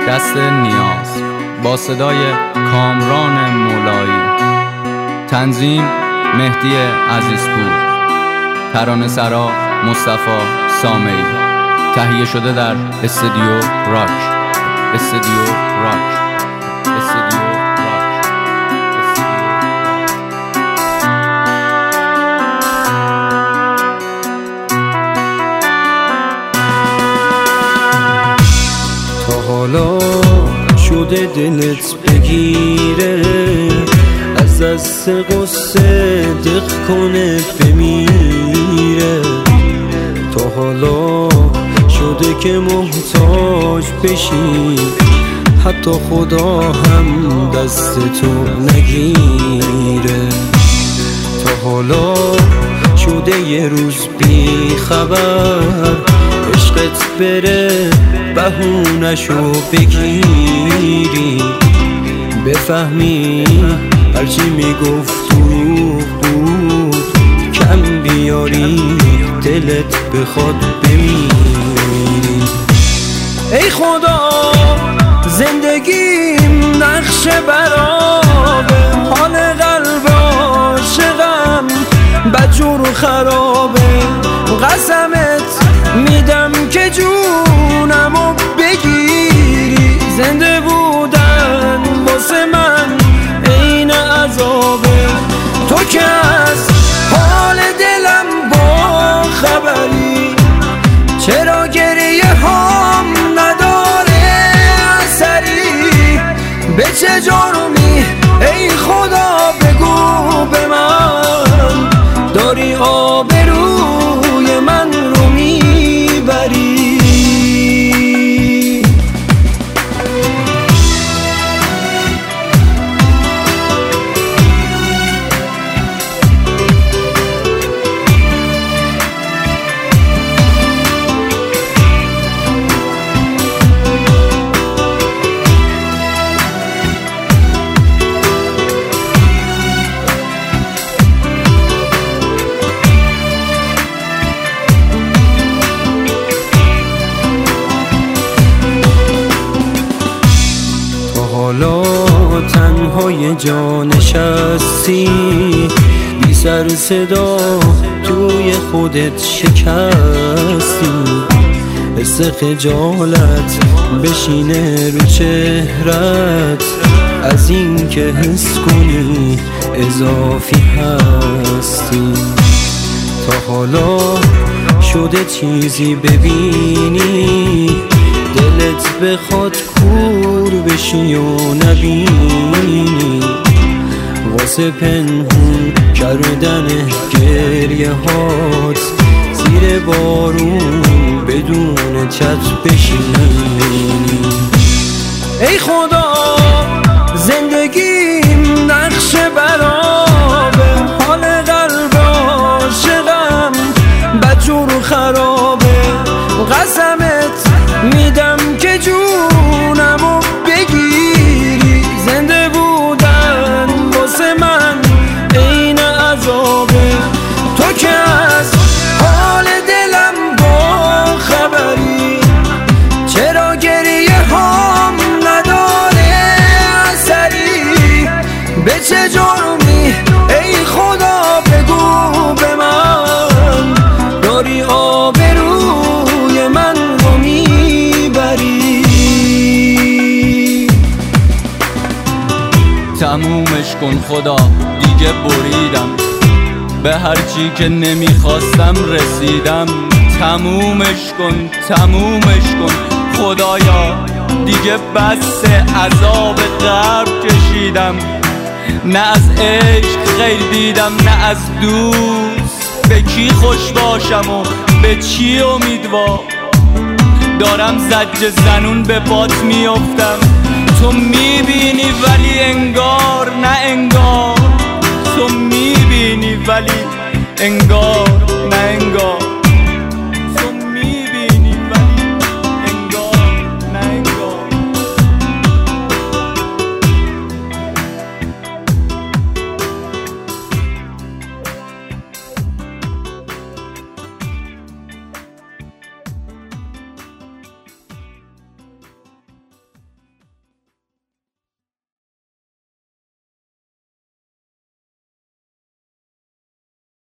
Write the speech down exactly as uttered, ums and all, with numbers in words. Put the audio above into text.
دست نیاز با صدای کامران مولایی، تنظیم مهدی عزیزپور، ترانه سرا مصطفی سامعی، تهیه شده در استودیو راک. استودیو راک. استودیو راک. تا حالا شده دلت بگیره، از دست قصه دق کنه بمیره. تا حالا شده که محتاج بشی، حتی خدا هم دست تو نگیره. تا حالا شده یه روز بی خبر، عشقت بره بهونشو بگیری، بفهمی هرچی میگفت دروغ بود، کم بیاری دلت بخواد بمیری. ای خدا زندگیم نقش برابه، حال قلب عاشقم بدجور و خرابه. قسمت میدم که جونمو بگیری، زنده بودن واسه من عین عذابه. تو که از حال دلم با خبری، چرا گریه هم نداره اثری؟ به چه جرمی ای خدا بگو به من، داری آبروی من رو میبری؟ حالا تنهای جا نشستی، بی سر صدا توی خودت شکستی. حس خجالت بشینه رو چهرت، از این که حس کنی اضافی هستی. تا حالا شده چیزی ببینی، دلت بخواد کور بشی و نبینی، واسه پنهون کردن گریه هات زیر بارون بدون چت بشینی. ای خدا زندگیم نقش برابه، حال قلب عاشقم بدجور و خرابه. قسمت میدم که جونمو بگیری، زنده بودن واسه من عین عذابه. تو که از حال دلم با خبری، چرا گریه هم نداره اثری؟ به چه جرمی ای خدا بگو به من، داری آبروی من رو میبری؟ تمومش کن خدا، دیگه بریدم، به هرچی که نمیخواستم رسیدم. تمومش کن، تمومش کن خدایا، دیگه بس عذاب غرب کشیدم. نه از عشق خیر دیدم، نه از دوست. به کی خوش باشم و به چی امیدوار؟ دارم زجر زنون به باد میافتم، تو میبینی ولی انگار نه انگار. تو میبینی ولی انگار نه انگار.